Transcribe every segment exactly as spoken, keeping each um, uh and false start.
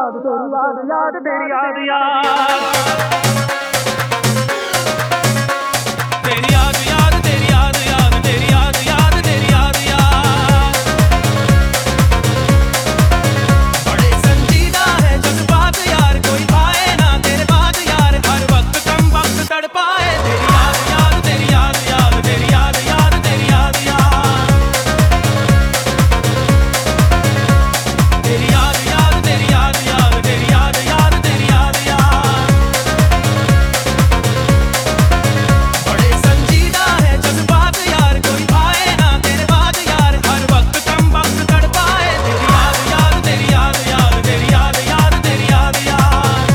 याद तेरी याद याद तेरी याद याद तेरी याद याद तेरी याद याद तेरी याद याद तेरी याद याद बड़े संजीदा है जज्बात यार, कोई आए ना तेरे बाद यार, हर वक्त कम वक्त तड़पाए। तेरी याद याद तेरी याद याद तेरी याद याद तेरी याद याद तेरी याद याद तेरी याद याद तेरी याद याद तेरी याद याद बड़े संजीदा है जज्बात यार, कोई आए ना तेरे बाद यार, हर वक्त कम वक्त तड़पाए। तेरी याद याद तेरी याद याद तेरी याद याद तेरी याद याद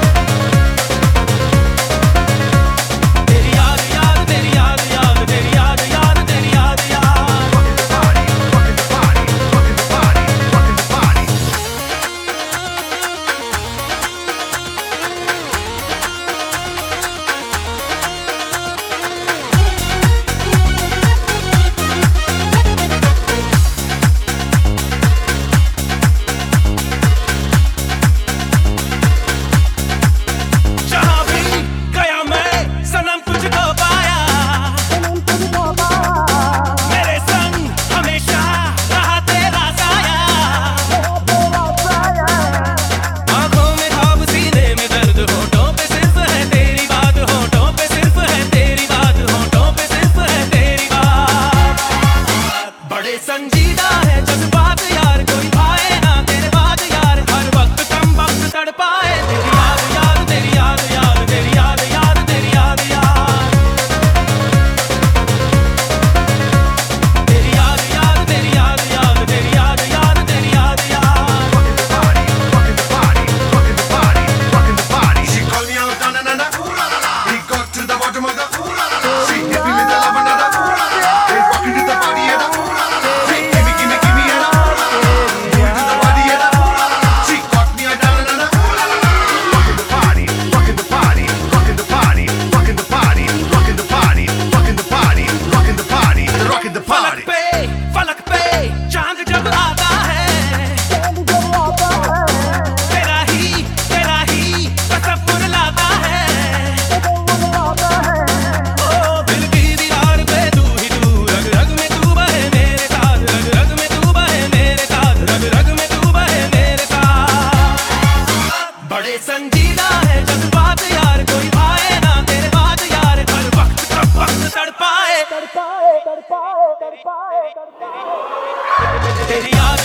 तेरी याद याद तेरी याद याद तेरी याद याद तेरी याद याद जहाँ भी गया मैं सनम तुझको पाया, मेरे संग हमेशा रहा तेरा साया। आंखों में ख्वाब सीने में दर्द, होठों पे सिर्फ है तेरी बात, होठों पे सिर्फ है तेरी बात, होठों पे सिर्फ है तेरी बात। बड़े संजीदा है जज्बात यार, कोई आए ना तेरे बाद यार, हर वक्त कम वक्त तड़पाए। तेरी याद याद तेरी याद याद तेरी याद याद तेरी याद याद तेरी याद याद तेरी याद याद तेरी याद याद तेरी याद याद She called me out on another. We got to the bottom of the. She hit me with the love another. They rocking to the body and she give me, give me, give me and moving to the body and she got me out on another. Rocking the party, rocking the party, rocking the party, rocking the party, rocking the party, rocking the party, rocking the party, rocking the फलक party. पे फलक पे चांद जब आता है, तेरा ही तेरा ही तसव्वुर लाता है। ओ दिल की दीवार पे तू ही तू, रग रग में तू बहे मेरे साथ, रग रग में तू बहे मेरे साथ, रग रग में तू बहे मेरे साथ। बड़े संजीदा है जज्बात यार, कोई आए ना तेरे बाद यार, हर वक्त कब वक्त तड़पाए। तेरी याद